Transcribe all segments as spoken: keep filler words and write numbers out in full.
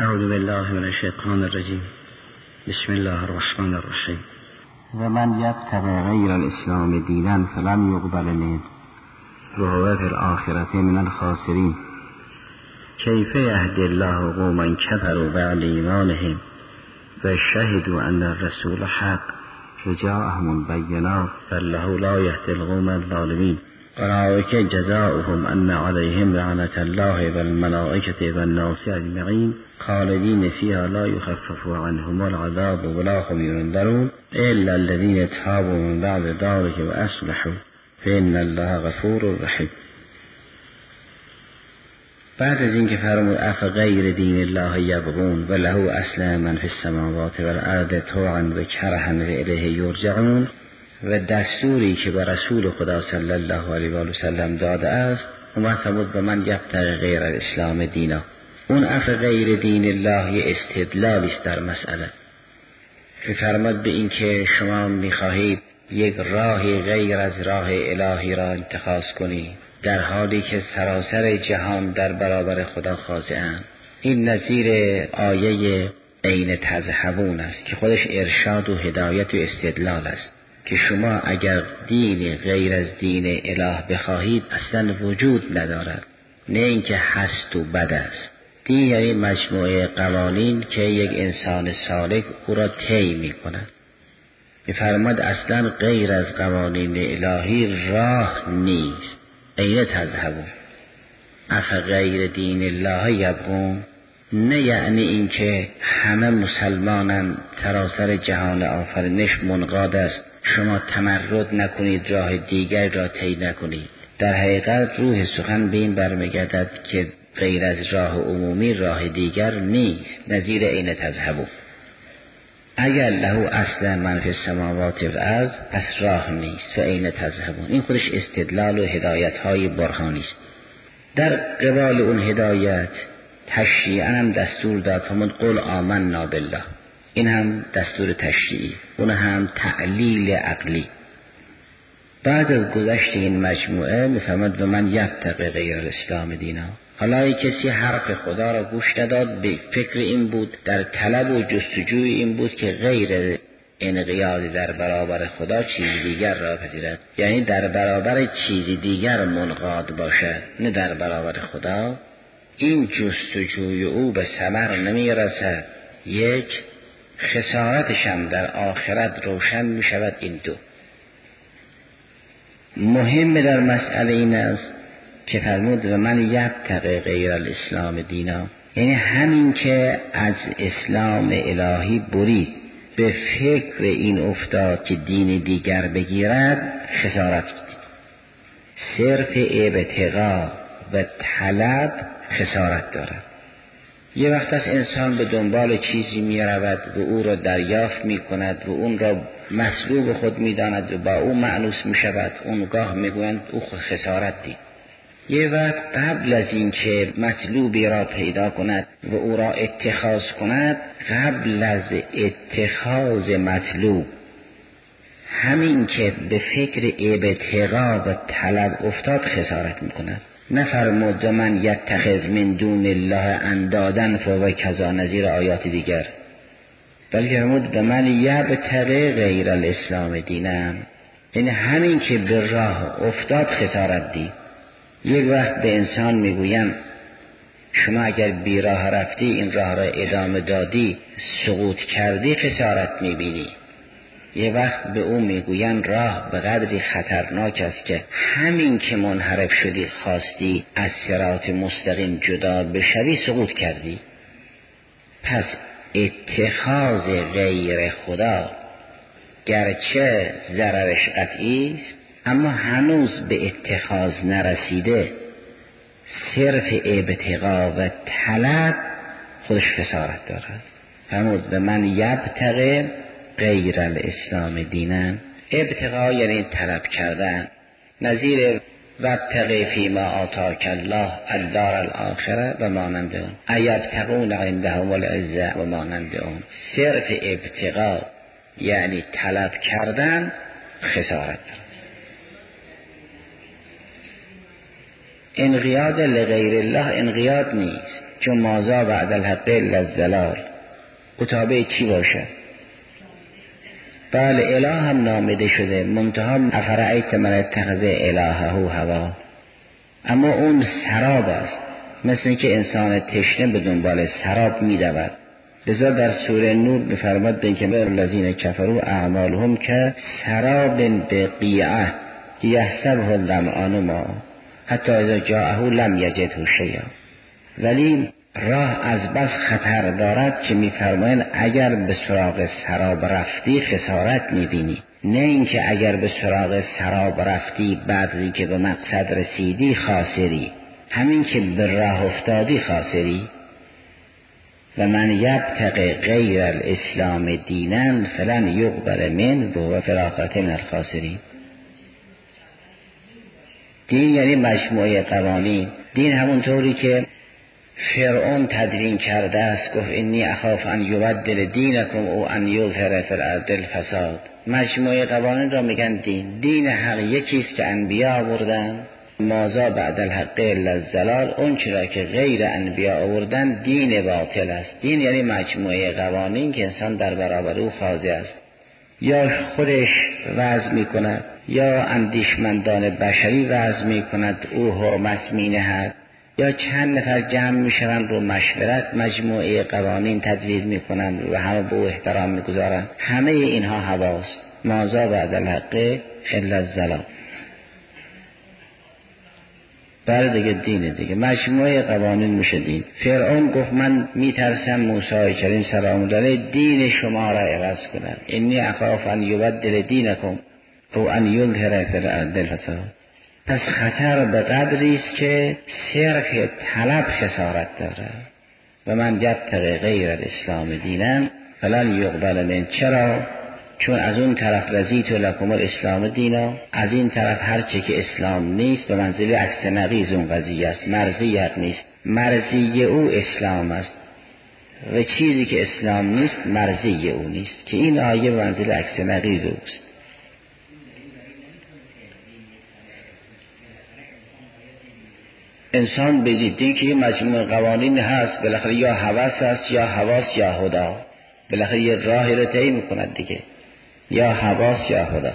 اعوذ بالله من الشیطان الرجیم. بسم الله الرحمن الرحیم. و من یبتغی غیر الاسلام دینا فلن یقبل منه وهو فی الآخرة من الخاسرین. کیف یهدی الله قوما کفروا بعد ایمانهم و شهدوا ان الرسول حق و جاءهم البینات فالله لا یهدی القوم الظالمین. اولئک جزاؤهم ان علیهم لعنة الله والملائکة والناس اجمعین خالدین فیها لا یخفف عنهم العذاب ولا هم ینظرون الا الذین تابوا من بعد ذلك واصلحوا فان الله غفور رحیم. بعد از اینکه فرمود افغیر دین الله یبغون و له اسلم من فی السماوات والارض طوعا و کرها و الیه یرجعون و دستوری که به رسول خدا صلی الله علیه و آله و سلم داده است، اومد فرمود به من یبتغی غیر الاسلام دینا. اون افغیر دین الله یه استدلالی است در مسئله که فرمود به این که شما میخواهید یک راهی غیر از راه الهی را اتخاذ کنید در حالی که سراسر جهان در برابر خدا خاضع‌اند. این نظیر آیه عین تذهبون است که خودش ارشاد و هدایت و استدلال است که شما اگر دین غیر از دین اله بخواهید اصلا وجود ندارد، نه اینکه هست و بد است. دین یعنی مجموعه قوانین که یک انسان سالک او را طی می کند. می‌فرماد اصلا غیر از قوانین الهی راه نیست. این تذهبون اف غیر دین الله یبغون، نه یعنی این که همه مسلمانان سراسر جهان آفرینش منقاد است شما تمرد نکنید راه دیگر را طی نکنید. در حقیقت روح سخن به این برمیگردد که غیر از راه عمومی راه دیگر نیست. نظیر این تذهبون اگر له اصلا من فی السماوات والارض پس راه نیست. و این تذهبون این خودش استدلال و هدایت های برهانی است. در قبال اون هدایت تشریعاً هم دستور داد فرمود قل آمنا بالله. این هم دستور تشریعی، اون هم تعلیل عقلی. بعد از گذشت این مجموعه میفهمد و من یبتغی غیر الاسلام دینا. حالا کسی حرف خدا را گوش نداد، به فکر این بود، در طلب و جستجوی این بود که غیر انقیاد در برابر خدا چیز دیگر را پذیرد، یعنی در برابر چیز دیگر منقاد باشد نه در برابر خدا. این جستجوی او به ثمر نمی رسد. یک خسارتش هم در آخرت روشن می شود. این دو مهم در مسئله این است که فرمود و من یبتغی غیر الاسلام دینا، یعنی همین که از اسلام الهی برید به فکر این افتاد که دین دیگر بگیرد خسارت بدید. صرف ابتغا و طلب خسارت دارد. یه وقت از انسان به دنبال چیزی می رود و او را دریافت می کند و اون را مطلوب خود می داند و با او مأنوس می شود، اونگاه می گویند او خود خسارت دید. یه وقت قبل از این که مطلوبی را پیدا کند و او را اتخاذ کند، قبل از اتخاذ مطلوب همین که به فکر ابتغا و طلب افتاد خسارت می کند. نفرمود من یتخذ من دون الله اندادن فهو کذا نظیر آیات دیگر، بلکه فرمود به من یبتغی غیر الاسلام دینم، یعنی همین که به راه افتاد خسارت دید. یک وقت به انسان میگویم شما اگر بی راه رفتی این راه را ادامه دادی سقوط کردی خسارت میبینی. یه وقت به او میگوین راه به قدری خطرناک است که همین که منحرف شدی خواستی از صراط مستقیم جدا بشوی سقوط کردی. پس اتخاذ غیر خدا گرچه ضررش قطعی است اما هنوز به اتخاذ نرسیده، صرف ابتغا و طلب خودش خسارت دارد. فرمود به من یبتغی غیر الاسلام دینا. ابتغا یعنی طلب کردن، نظیر وابتغی فیما آتاک الله الدار الاخره و مانند اون، ایبتغون عندهم العزه و مانند اون. صرف ابتغا یعنی طلب کردن خسارت دارد. انقیاد لغیر الله انقیاد نیست. چون مازا بعد الحق الا الضلال. قطابه چی باشد؟ بله اله هم نامیده شده، منتها افرأیت من اتخذ الهه هوا، اما اون سراب است، مثل اینکه انسان تشنه به دنبال سراب می‌دود. لذا در سوره نور می‌فرماد به اینکه الذین کفروا اعمالهم که سراب بقیعه یحسبه الظمآن ماء حتی اذا جاءه لم یجده شیئا. ولی راه از بس خطر دارد که می‌فرمایند اگر به سراغ سراب رفتی خسارت می‌بینی، نه اینکه اگر به سراغ سراب رفتی بعدی که به مقصد رسیدی خاسری، همین که به راه افتادی خاسری. و من یبتغی غیر الاسلام دینا فلن یقبل منه وهو فی الآخرة من الخاسرین. دین یعنی مجموعه قوانین. دین همون طوری که فرعون تدوین کرده است، گفت انی اخاف ان یبدل دینکم او ان یظهر فی الارض الفساد. مجموعه قوانین را میگن دین. دین حق یکی است که انبیا آوردن، مازا بعد الحق الا الضلال، اون چرا که غیر انبیا آوردن دین باطل است. دین یعنی مجموعه قوانین که انسان در برابر او خاضع است، یا خودش وضع می کند یا اندیشمندان بشری وضع می کند او حرمت می نهد، یا چند نفر جمع می شوند رو مشورت مجموعه قوانین تدوین می کنند و همه به او احترام می گذارند. همه اینها هواست. مازا بعد الحق الا الضلال. بعد دیگه دینه دیگه، مجموعه قوانین میشه دین. فرعون گفت من میترسم موسی کریم سلام الله علیه دین شما را عوض کند، انی اخاف ان یبدل دینکم او ان یظهر فی الارض الفساد. پس خطر به قدری است که صرف طلب خسارت داره. و من یبتغی غیر الاسلام دینا فلن یقبل منه. چرا؟ چون از اون طرف رضیت لکم الاسلام دینا، از این طرف هرچه که اسلام نیست به منزله عکس نقیض اون قضیه است، مرضیت نیست. مرضی او اسلام است و چیزی که اسلام نیست مرضی او نیست، که این آیه به منزله عکس نقیض اوست. انسان بدید که یه مجموعه قوانین هست، بالاخره یا هوس است یا حواس یا هدا، بالاخره یه راهی رو طی می‌کند دیگه، یا حواس یا هدا.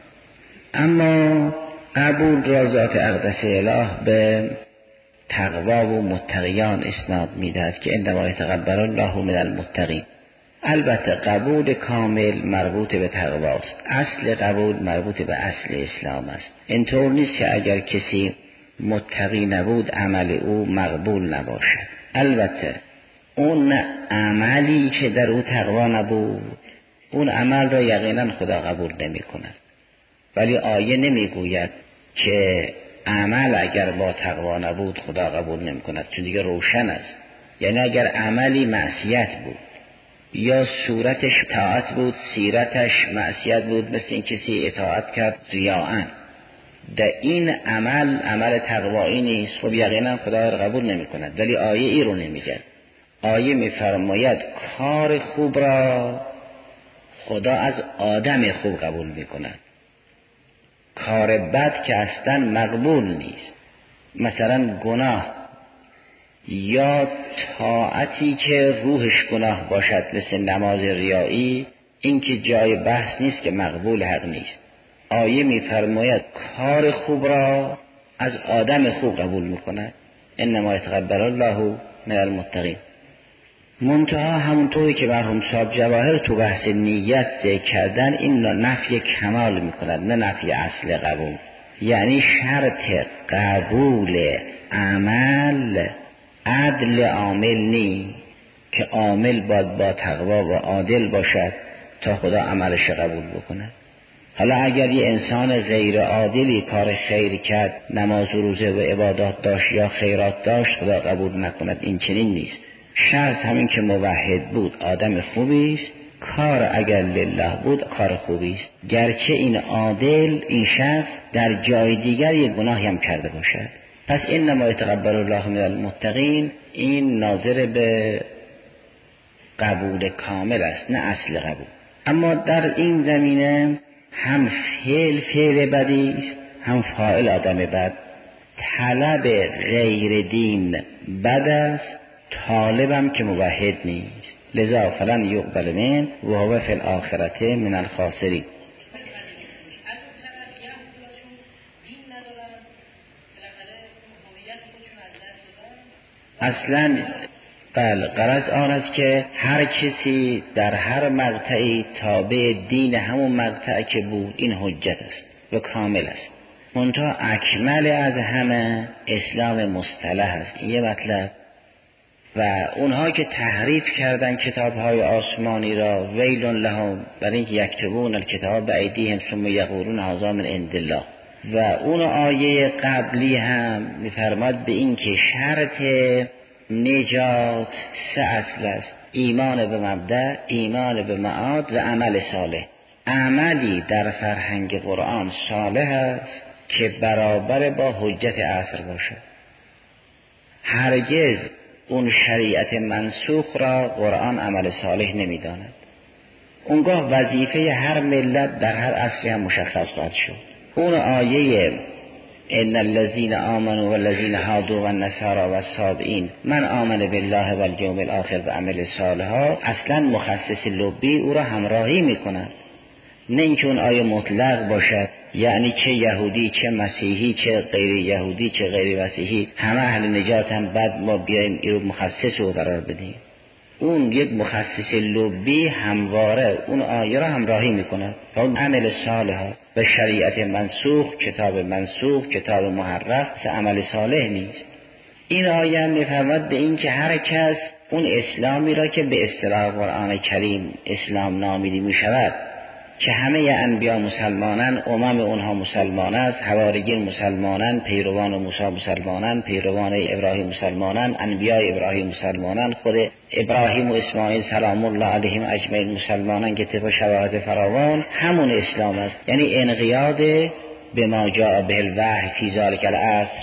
اما قبول را ذات اقدس اله به تقوا و متقیان اسناد می‌دهد که انما یتقبل الله من المتقین. البته قبول کامل مربوط به تقواست، اصل قبول مربوط به اصل اسلام است. اینطور نیست که اگر کسی متقی نبود عمل او مقبول نباشد. البته اون عملی که در او تقوا نبود اون عمل را یقینا خدا قبول نمی کند. ولی آیه نمی گوید که عمل اگر با تقوا نبود خدا قبول نمی کند، چون دیگه روشن است. یعنی اگر عملی معصیت بود یا صورتش طاعت بود سیرتش معصیت بود، مثل این کسی اطاعت کرد ریاءً، در این عمل عمل تقوایی نیست، خب یقینا خدا را قبول نمی کند. ولی آیه ای رو نمیگه. آیه میفرماید کار خوب را خدا از آدم خوب قبول می کند، کار بد که اصلا مقبول نیست. مثلا گناه یا طاعتی که روحش گناه باشد مثل نماز ریایی، این که جای بحث نیست که مقبول حق نیست. آیه میفرماید کار خوب را از آدم خوب قبول میکند، انما یتقبل الله من المتقین. منتها همونطوری که مرحوم صاحب جواهر تو بحث نیت ذکر کردن، این نفی کمال میکند نه نفی اصل قبول. یعنی شرط قبول عمل عدل عامل نی، که عامل باید با تقوا و عادل باشد تا خدا عملش قبول بکند. حالا اگر یه انسان غیر عادلی کار خیر کرد، نماز و روزه و عبادات داشت یا خیرات داشت، خدا قبول نکند. این چنین نیست. شرط همین که موحد بود آدم خوبی است، کار اگر لله بود کار خوبی است، گرچه این عادل این شخص در جای دیگر یک گناهی هم کرده باشد. پس انما یتقبل الله من المتقین این ناظر به قبول کامل است نه اصل قبول. اما در این زمینه هم فعل فعل بدی است، هم فاعل آدم بد. طلب غیر دین بد است، طالبم که موحد نیست، لذا فلن یقبل من و هو فی الاخرته من الخاسرین. اصلا بله غرض آن است که هر کسی در هر مقطعی تابع دین همون مقطع که بود این حجت است و کامل است. منتها اکمل از همه اسلام مصطلح است. این یه مطلب. و اونها که تحریف کردن کتاب‌های آسمانی را ویل لهم، برای اینکه یکتبون الکتاب بایدیهم ثم یقولون هذا من عند الله. و اون آیه قبلی هم می‌فرماد به این که شرط نجات سه اصل است: ایمان به مبدأ، ایمان به معاد و عمل صالح. عملی در فرهنگ قرآن صالح است که برابر با حجت عصر باشد. هرگز اون شریعت منسوخ را قرآن عمل صالح نمی‌داند. اونگاه وظیفه هر ملت در هر عصری هم مشخص خواهد شد. اون آیه ان الذين آمنوا والذين هادوا والنصارى والصابئين من آمن بالله والیوم الاخر و عمل صالحا اصلا مخصص لبی او را همراهی می‌کند، نه اینکه اون آیه مطلق باشد، یعنی چه یهودی چه مسیحی چه غیر یهودی چه غیر مسیحی همه اهل نجات هم، بعد ما بیایم این رو مخصص رو قرار بدیم. اون یک مخصص لبی همواره اون آیه را همراهی میکنه. اون عمل صالح و شریعت منسوخ، کتاب منسوخ، کتاب محرف عمل صالح نیست. این آیه هم میفرماد به این که هر کس اون اسلامی را که به اصطلاح قرآن کریم اسلام نامیده میشود که همه انبیا مسلمانان، امم اونها مسلمان است، حواریین مسلمانان، پیروان موسی مسلمانان، پیروان ابراهیم مسلمانان، انبیاء ابراهیم مسلمانان، خود ابراهیم و اسماعیل سلام الله علیهم اجمعین مسلمانان که طبق شواهد فراوان همون اسلام است. یعنی انقیاد به ما جاء به الوحی فی ذلک العصر،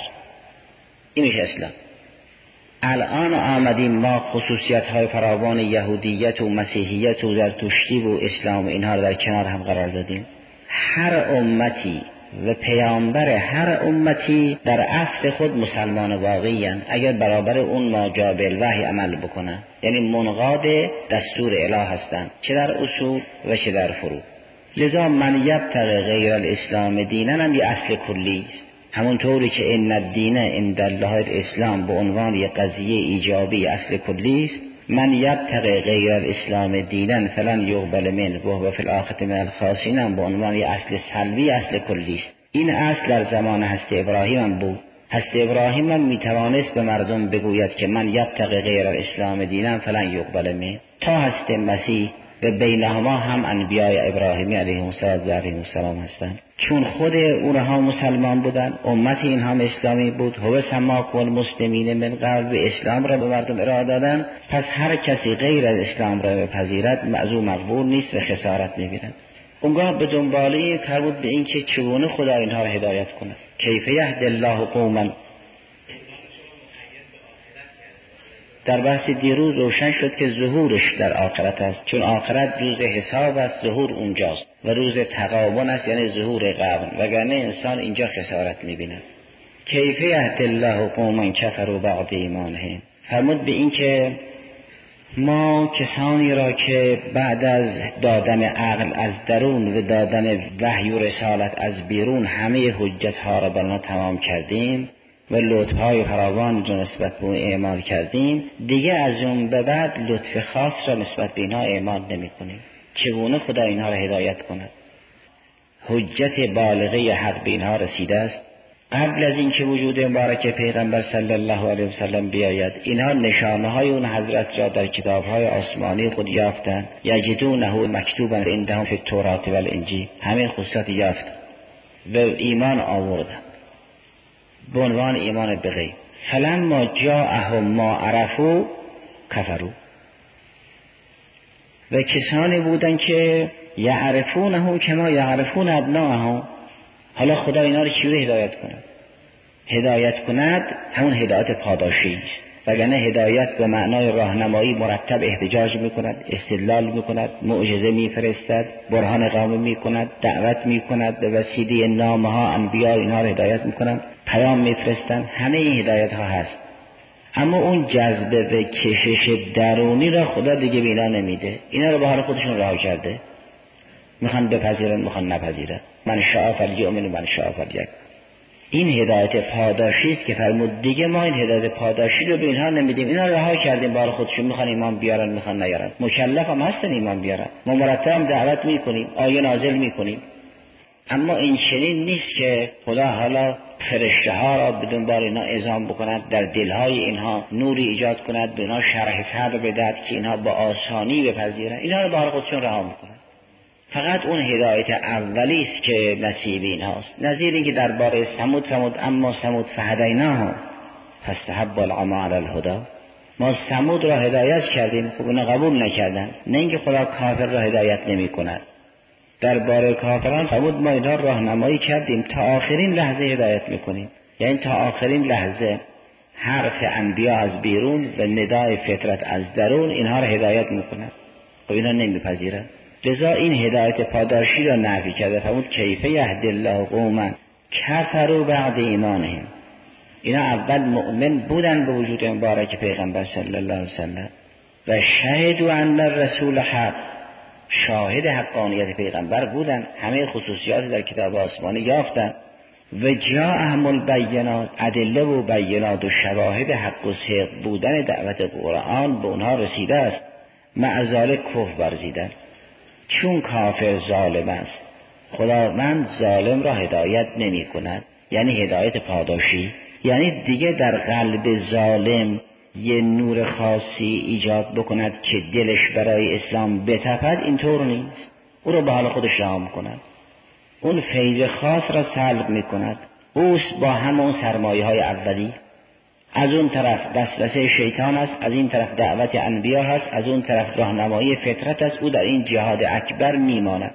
این میشه اسلام. الان آمدیم ما خصوصیت های فراوان یهودیت و مسیحیت و زرتشتی و اسلام اینها رو در کنار هم قرار دادیم. هر امتی و پیامبر هر امتی در اصل خود مسلمان واقعی هستند اگر برابر اون ما جاء بالوحی عمل بکنن، یعنی منقاد دستور اله هستند، چه در اصول و چه در فروع. لذا من یبتغی غیر الاسلام دینا هم یه اصل کلی است. همون طوری که ان الدین عند الله الاسلام به عنوان یک قضیه ایجابی اصل کلی است، من یبتغی غیر الاسلام دینا فلن یقبل منه و هو فی الاخرة من الخاسرین به عنوان یک اصل سلبی اصل کلی است. این اصل در زمان حضرت ابراهیم هم بود. حضرت ابراهیم هم میتوانست به مردم بگوید که من یبتغی غیر الاسلام دینا فلن یقبل منه، تا حضرت مسیح و بینهما هم انبیاء ابراهیمی علیه السلام هستند. چون خود اونها مسلمان بودن، امت اینها اسلامی بود، هو سماکم المسلمین من قبل، به اسلام را به مردم ارائه دادن، پس هر کسی غیر از اسلام را بپذیرد معذور مقبول نیست و خسارت می‌بیند. اونگاه به دنباله فرمود به این که چگونه خدا اینها را هدایت کنه. کیف یهدی الله قوما، در بحث دیروز روشن شد که ظهورش در آخرت است، چون آخرت روز حساب است، ظهور اونجاست و روز تقابل است، یعنی ظهور قبل، وگرنه انسان اینجا خسارت می‌بیند. کیف یهدی الله قوما کفروا بعد ایمانهم، فرمود به این که ما کسانی را که بعد از دادن عقل از درون و دادن وحی و رسالت از بیرون همه حجت ها را بر ما تمام کردیم و لطف‌های فراوان را نسبت به اعمال کردیم، دیگه از اون به بعد لطف خاص را نسبت به اینها اعمال نمی‌کنیم. چگونه خدا اینها را هدایت کند؟ حجت بالغه حق به اینها رسیده است. قبل از اینکه وجود مبارک پیغمبر صلی الله علیه و سلم بیاید، اینها نشانه های اون حضرت را در کتاب‌های آسمانی خود یافتند. یجدونه مکتوبا عندهم فی التوراة و الانجیل، همه خصوصیات یافت و ایمان آوردند به عنوان ایمان به غیب. فلما جاءهم ما عرفوا کفروا، و کسانی بودند که یعرفونه کما یعرفون ابناءهم. حالا خدا اینا رو چجوری هدایت کند؟ هدایت کند همون هدایت پاداشی است، وگرنه هدایت به معنای راهنمایی مرتب احتجاج میکند، استدلال میکند، معجزه میفرستد، برهان اقامه میکند، دعوت میکند، به وسیله نامه ها انبیا اینها رو هدایت میکنند، پیام میفرستند، همه این هدایت ها هست. اما اون جذبه و کشش درونی را خدا دیگه به اینا نمیده. اینا رو به حال خودشون رها کرده، میخوان بپذیرن میخوان نپذیرن. من شاء فلیؤمن و من شاء فلیکفر. این هدایت پاداشی است که فرمود دیگه ما این هدایت پاداشی رو به اینها نمیدیم، اینا رها کردیم به حال خودشون، میخوان ایمان بیارن میخوان نیارن. مکلف هم هستن ایمان بیارن، ما مرتب هم دعوت میکنیم، آیه نازل میکنیم. اما این چنین نیست که خدا حالا فرشته ها را به دنبال اینا اعزام بکند، در دلهای اینها نوری ایجاد کند، به اینا شرح صدر بدهد که اینها با آسانی بپذیرن. اینا رو به حال خودشون رها میکنن. فقط اون هدایت اولی است که نصیب اینهاست. نظیر این که درباره ثمود فرمود اما ثمود فهدیناهم فاستحبوا العمی علی الهدی. ما ثمود را هدایت کردیم، خب اونا قبول نکردن. نه اینکه خدا کافر را هدایت نمی کند. درباره کافران فرمود ما اینها راهنمایی کردیم، تا آخرین لحظه هدایت میکنیم. یعنی تا آخرین لحظه حرف انبیا از بیرون و ندای فطرت از درون اینها را هدایت میکنن. خب اینا نمیپذیرن. لذا این هدایت پاداشی را نفی کرده. فرمود کیف یهدی الله قوما کفروا بعد ایمانهم. اینا اول مؤمن بودن به وجود مبارک پیغمبر صلی الله علیه وسلم و شهدوا ان الرسول حق، شاهد حقانیت پیغمبر بودن، همه خصوصیات در کتاب آسمانی یافتن. و جاءهم البینات، ادله و بینات و شواهد حق و صدق بودن دعوت قرآن به اونها رسیده است. مع ذلک کفر ورزیدن، چون کافر ظالم است. خداوند ظالم را هدایت نمی کند، یعنی هدایت پاداشی، یعنی دیگه در قلب ظالم یه نور خاصی ایجاد بکند که دلش برای اسلام بتپد، اینطور نیست. او رو به حال خودش رها میکند، اون فیض خاص را سلب میکند. اوست با همون سرمایه های اولی. از اون طرف وسوسه شیطان است، از این طرف دعوت انبیا هست، از اون طرف راهنمایی فطرت است. او در این جهاد اکبر میماند،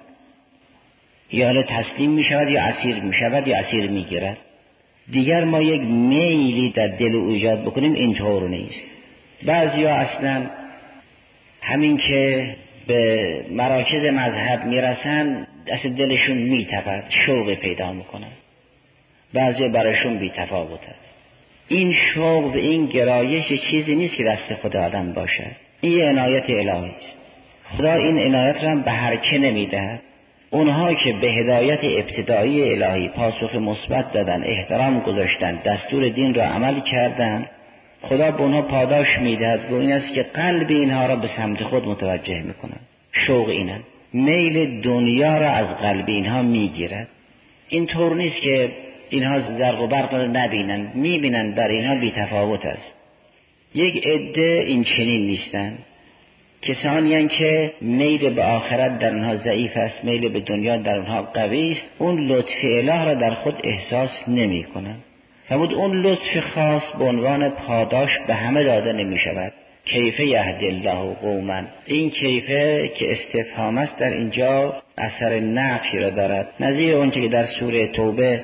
یا تسلیم میشود یا اسیر میشود یا اسیر میگیرد. دیگر ما یک میلی در دل او ایجاد بکنیم، اینطور نیست. بعضیا اصلا همین که به مراکز مذهب میرسن اصلا دلشون میتپد، شوق پیدا میکنن. بعضی برایشون بی تفاوت است. این شوق و این گرایش چیزی نیست که دست خدا آدم باشه، این یه عنایت الهی است. خدا این عنایت را به هر که نمیده. اونها که به هدایت ابتدایی الهی پاسخ مثبت دادن، احترام گذاشتن، دستور دین را عمل کردن، خدا به اونها پاداش میدهد و این است که قلب اینها را به سمت خود متوجه میکند. شوق اینه، میل دنیا را از قلب اینها میگیرد. این طور نیست که اینها زرق و برق را نبینن، میبینن در اینها بی تفاوت است. یک عده این چنین نیستن، کسانی هستند که میل به آخرت در اونها ضعیف است، میل به دنیا در اونها قوی است، اون لطف اله را در خود احساس نمی کنن. فرمود اون لطف خاص به عنوان پاداش به همه داده نمی شود. کیف یهدی الله قوما، این کیفه که استفهام است در اینجا اثر نفی را دارد، نظیر اونچه که در سوره توبه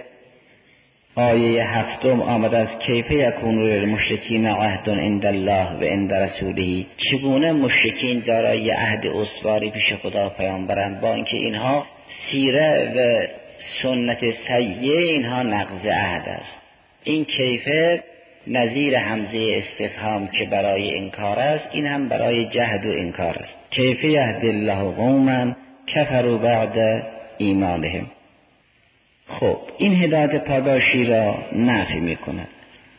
آیه هفتم آمده است کیف یکون للمشرکین عهد عند الله و عند رسوله. چگونه مشرکین دارای عهد استواری پیش خدا پیامبرند، با اینکه اینها سیره و سنت سیئه اینها نقض عهد است. این کیفه نظیر همزه استفهام که برای انکار است، این هم برای جهد و انکار است. کیف یهدی الله قوما کفروا بعد ایمانهم. خب این هدایت پاداشی را نفی می کند.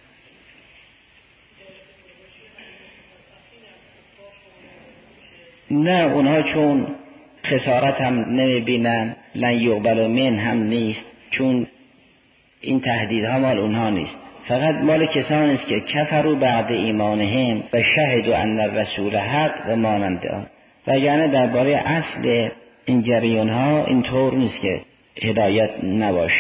نه، اونها چون خسارت هم نمی بینن، لن یقبل من هم نیست، چون این تهدیدها مال اونها نیست، فقط مال کسانی است که کفروا بعد ایمانهم و شهدوا ان الرسول حق و مانند آن. وگرنه درباره اصل این جریان ها اینطور نیست که هدایت نباشه.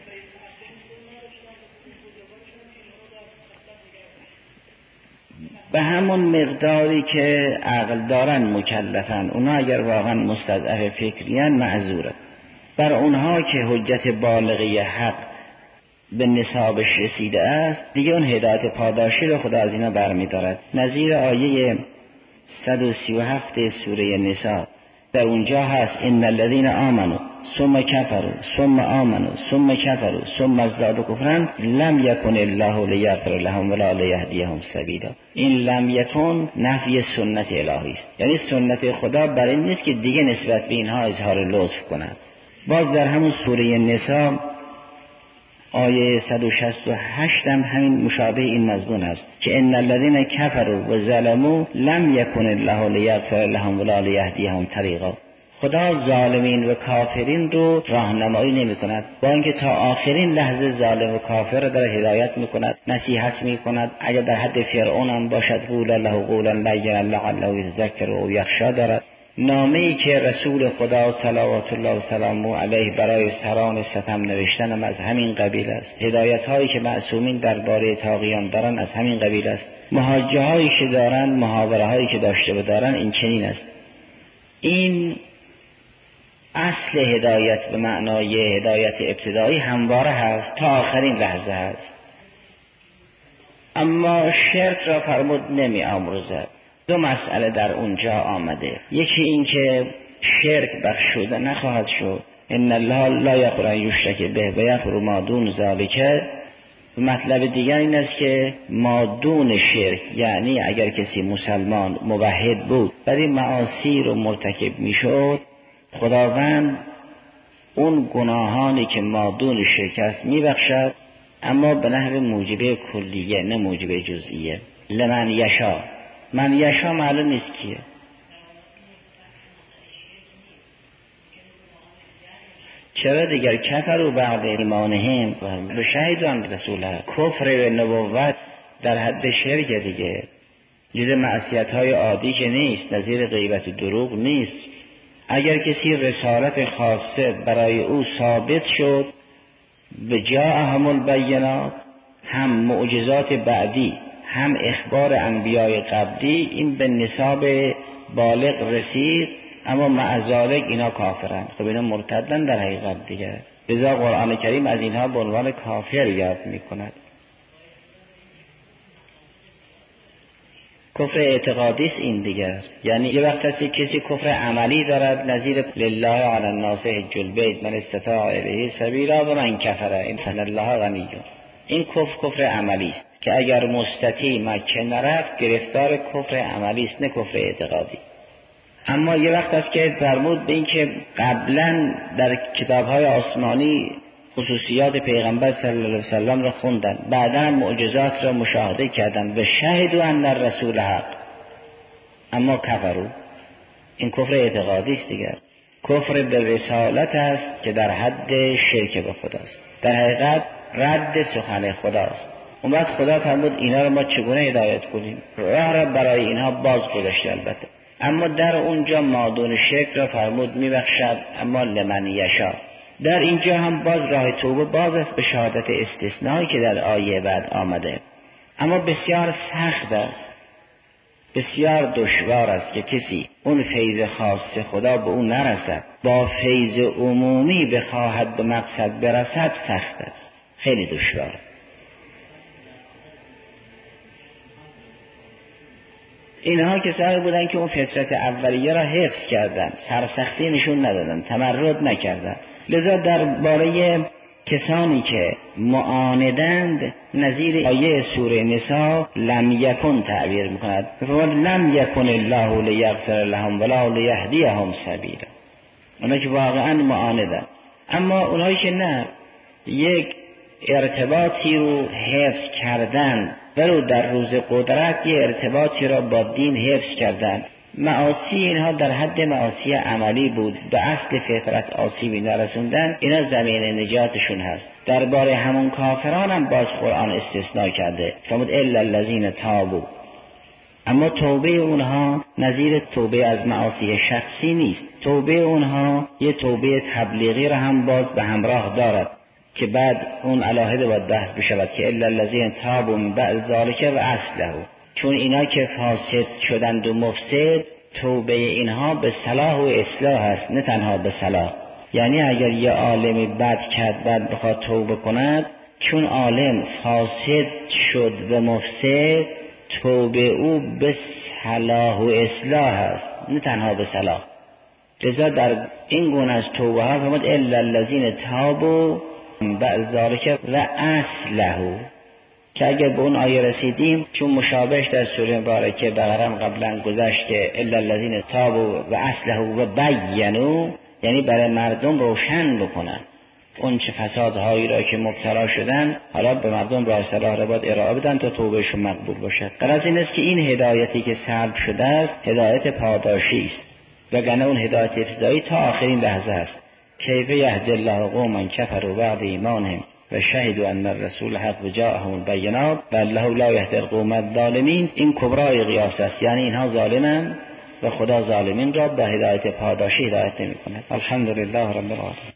به همون مقداری که عقل دارن مکلفن. اونا اگر واقعا مستضعف فکریان معذوره. بر اونها که حجت بالغی حق به نصابش رسیده است دیگه اون هدایت پاداشی رو خدا از اینا برمی دارد. نظیر آیه صد و سی و هفت سوره نساء در اونجا هست ان الذين آمنوا ثم كفروا ثم آمنوا ثم كفروا ثم ازدادوا کفرا لم یکن الله لیغفر لهم ولا لیهدیهم سبیلا. این لم یکن نفی سنت الهی است، یعنی سنت خدا برای این نیست که دیگه نسبت به اینها اظهار لطف کند. باز در همون سوره نساء آیه صد و شصت و هشت هم همین مشابه این مضمون است که ان الذين كفروا و ظلموا لم یکن الله لیغفر لهم ولا لیهدیهم طریقا. خدا ظالمین و کافرین رو راهنمایی نمی کند، با اینکه تا آخرین لحظه ظالم و کافر را در هدایت می کند، نصیحت می کند. اگر در حد فرعون هم باشد قول له قولا لینا لعله یتذکر او یخشی دارد. نامه‌ای که رسول خدا صلوات الله و سلامه علیه برای سران ستم نوشتن هم از همین قبیل است. هدایت هایی که معصومین درباره طاغیان دارن از همین قبیل است. محاجه هایی که دارن، محاوره هایی که داشته بدارن این چنین است. این اصل هدایت به معنای هدایت ابتدایی همواره هست، تا آخرین لحظه هست. اما شرک را فرمود نمی آمرزد. دو مسئله در اونجا آمده. یکی این که شرک بخشوده نخواهد شد، ان الله لا یغفر ان یشرک به و یغفر ما دون ذلک. مطلب دیگر این است که ما دون شرک، یعنی اگر کسی مسلمان موحد بود ولی معاصی رو مرتکب میشد، خداوند اون گناهانی که ما دون شرک است میبخشد، اما به نحو موجبه کلیه نه موجبه جزئیه. لمن یشا، من یشا معلوم نیست کیه. چرا دیگر کفروا بعد ایمانهم و شهدوا ان رسوله، کفر و نبوت در حد شرک دیگه، جز معصیت های عادی که نیست، نظیر غیبت دروغ نیست. اگر کسی رسالت خاصه برای او ثابت شد، به جاءهم البینات، هم معجزات بعدی هم اخبار انبیای قبلی، این به نصاب بالغ رسید، اما مع ذلک اینا کافرن. خب اینا مرتدن در حقیقت دیگه. لذا قرآن کریم از اینها به عنوان کافر یاد میکند. کفر اعتقادی است این دیگر، یعنی یه وقت هستی کسی کفر عملی دارد، نظیر لله علی الناس حج البیت من استطاع الیه سبیلا و من کفر ان فإن الله غنی. این کفر کفر عملی است که اگر مستطیع مکه نرفت گرفتار کفر عملی است، نه کفر اعتقادی. اما یه وقت است که فرمود به این که قبلا در کتاب‌های آسمانی خصوصیات پیغمبر صلی الله علیه و سلم را خوندن، بعدا معجزات را مشاهده کردند و شهدوا ان الرسول حق، اما کفروا. این کفر اعتقادی است دیگر. کفر به رسالت است که در حد شرک به خداست، در حقیقت رد سخن خداست. اون وقت خدا فرمود اینا رو ما چگونه هدایت کنیم؟ راه را برای اینها باز گذاشته البته، اما در اونجا مادون شرک را فرمود میبخشد، اما لمن یشا. در اینجا هم باز راه توبه باز است به شهادت استثنایی که در آیه بعد آمده، اما بسیار سخت است، بسیار دشوار است که کسی اون فیض خاص خدا به اون نرسد، با فیض عمومی بخواهد به مقصد برسد سخت است، خیلی دشوار. اینها کسانی بودن که اون فطرت اولیه را حفظ کردن، سرسختی نشون ندادن، تمرد نکردن. لذا درباره کسانی که معاندند نظیر آیه سوره نساء لم یکن تعبیر میکند، لم یکن الله لیغفر لهم ولا لیهدیهم سبیلا. اونا که واقعا معاندند، اما اونایی که نه، یک ارتباطی رو حفظ کردن، ولو در روز قدرت یه ارتباطی را با دین حفظ کردن. معاصی اینها در حد معاصی عملی بود، به اصل فطرت آسیبی نرسوندن، اینا زمین نجاتشون هست. درباره همون کافران هم باز قرآن استثناء کرده، فرمود الا الذین تابوا، اما توبه اونها نظیر توبه از معاصی شخصی نیست. توبه اونها یه توبه تبلیغی را هم باز به همراه دارد که بعد اون علاهده باید بحث بشود که الا الذین تابوا من بعد ذلک و اصلحوا، چون اینا که فاسد شدند و مفسد، توبه اینها به صلاح و اصلاح است، نه تنها به صلاح. یعنی اگر یه عالمی بد کرد بعد بخواد توبه کند، چون عالم فاسد شد و مفسد، توبه او به صلاح و اصلاح است، نه تنها به صلاح. لذا در این گونه از توبه ها فرمود الا الذین تابوا بعد ذلک و اصلحوا، که اگر به اون آیه رسیدیم چون مشابهش در سوره مبارکه بقره قبلا گذشت که الا الذین تابوا و اصلحوا و بینوا، یعنی برای مردم روشن بکنن اون چه فسادهایی را که مبتلا شدن، حالا به مردم راه صلاح را باید ارائه بدن تا توبهشون مقبول باشد. غرض این است که این هدایتی که سلب شده است هدایت پاداشی است، وگرنه اون هدایت ابتدایی تا آخرین لحظه است. کیف یهدی الله قوما کفروا بعد ایمانهم و شهدوا ان الرسول حق جاءهم البینات والله لا یهدی القوم الظالمین. این کبرای قیاس است، یعنی اینها ظالمند و خدا ظالمین را به هدایت پاداشی هدایت نمی‌کند. الحمدلله رب العالمین.